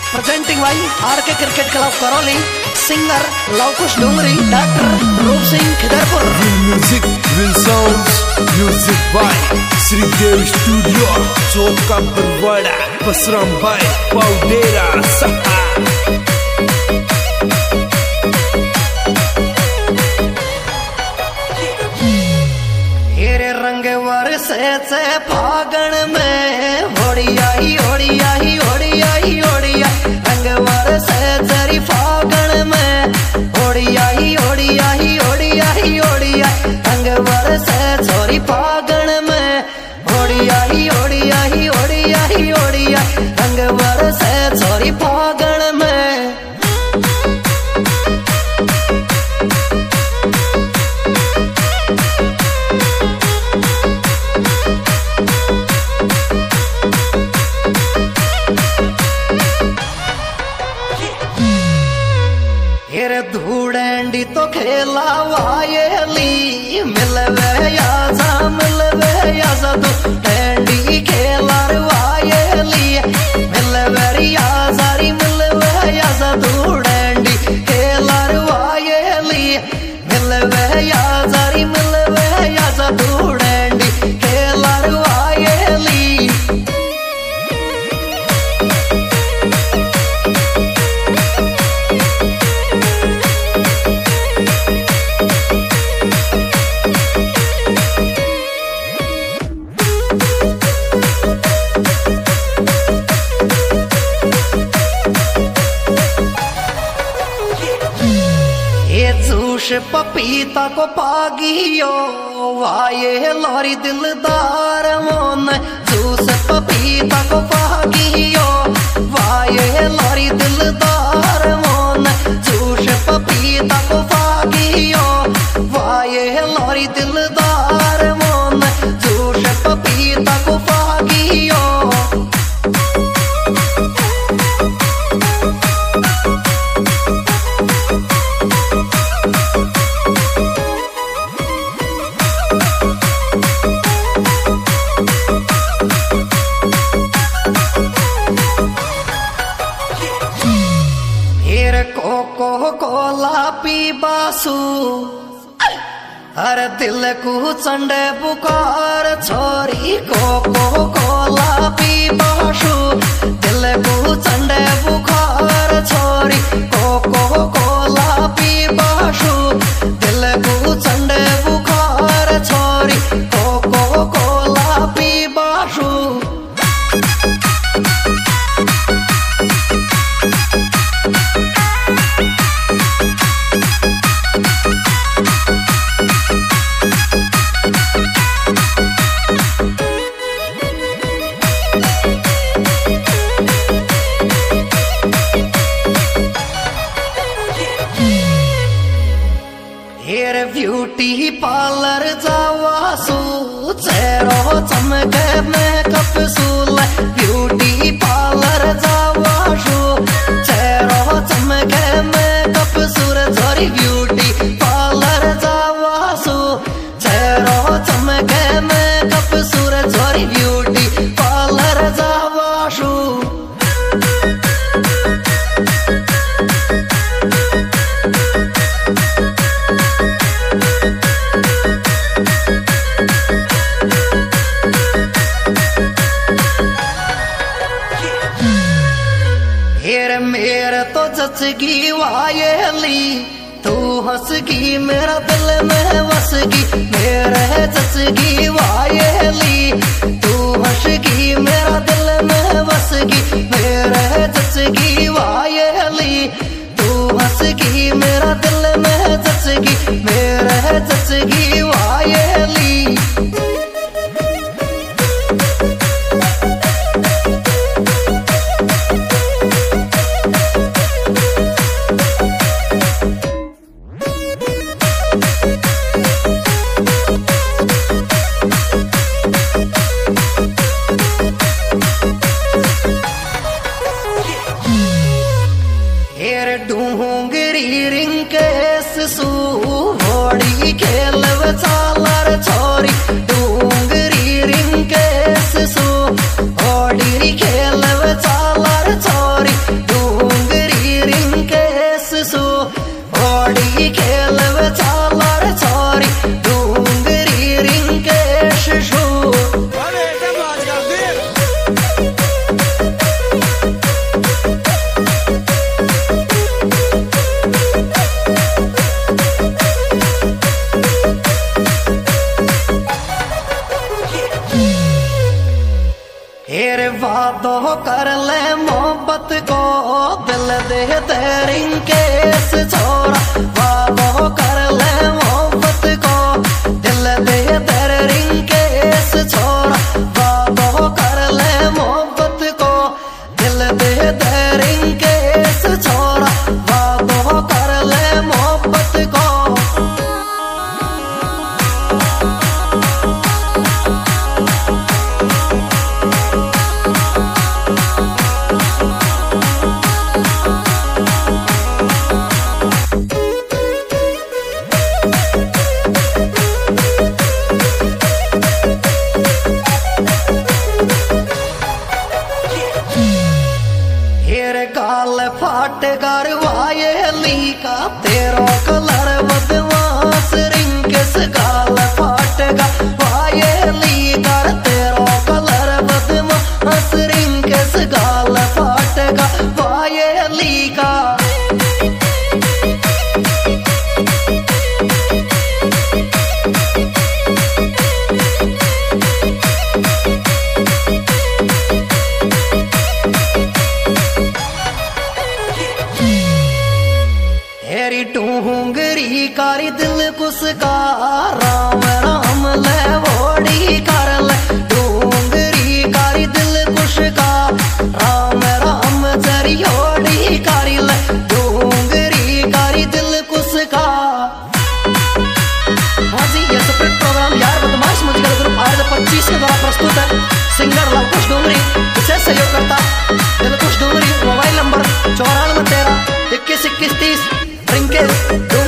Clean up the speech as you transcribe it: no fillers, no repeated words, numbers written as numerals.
Presenting भाई RK cricket club Karauli, singer Lavkush Dongri, doctor Roop Singh Khidarpur. Music will sounds, music by Shridev studio, Chauka Barwada, Basram भाई पाउडेरा सहा। रंग वर्षे से फागण में होड़िया ही होड़िया ही होड़िया ही होड़िया, रंग वर्षे तेरी फागण में होड़िया ही होड़िया ही होड़िया ही होड़िया, रंग वर्षे छोरी फागण में होड़िया ही होड़िया ही होड़िया ही होड़िया, रंग वर्षे छोरी फागण में। धूड़ेंडी तो खेला वायली मिलवे या जा धूड़ेंडी खेला वायली मिलवे या जा धूड़ेंडी खेला वायली मिलवे या जा धूड़ेंडी खेला वायली। पपीता को पागियो वाये लोरी दिलदार मोन, जूस पपीता को पागियो वाये लोरी दिलदार मोन, जूस पपीता को पागियो वाये लोरी दिलदार मोन, जूस पपीता को पागियो। कोला पी बासु हर दिल को चंडे पुकार छोरी कोला पी बासु दिल को चंडे पुकार छोरी कोला पी बासु दिल को चंडे पुकार छोरी कोला पी बासु। ब्यूटी पार्लर जावासू चेहरो चमके मेकअप सूल, ब्यूटी पार्लर जावासू चेहरो चमके मेकअप सूर छोरी ब्यूटी पार्लर जावासू चेहरो चमके मेकअप सूर छोरी ब्यूटी पार्लर जावासू। मेरा तो जचगी वायली तू हंसगी मेरा दिल में वसगी, मेरे जचगी वायली तू हंसगी मेरा दिल में वसगी, मेरे जचगी वायली तू हंसगी मेरा दिल में जचगी, मेरे जचगी वायली। डूंगरी रिंकेस सू होड़ी खेलव चालर छोरी, डूंगरी रिंकेस सू होड़ी खेलव चालर छोरी। कर ले मोहब्बत को दिल दे दे रिंकेस छोरा वादो कर ले मोहब्बत को दिल दे दे रिंकेस छोरा वादो कर ले मोहब्बत को दिल दे दे रिंकेस छोरा वादो कर ले मोहब्बत को। गाल फाट गरवाए लीका तेरो कलर बदमाश रिंकेस गाल फाट गरवाए लीका तेरो कलर बदमाश रिंकेस गाल फाट गरवाए लीका। हेरी टूंगरी कारी दिल कुसका राम राम ले वोड़ी कर ले टूंगरी कारी दिल कुसका राम राम जरी होड़ी कारी ले टूंगरी कारी दिल कुसका। हाँ जी, ये स्प्रिट प्रोग्राम यार बदमाश म्यूजिकल ग्रुप RJ25 के द्वारा प्रस्तुत है। सिंगर लवकुश डूंगरी, विशेष सहयोगकर्ता दिलकुश डूंगरी। Mobile number 9413 21 21 30 रिंकेस।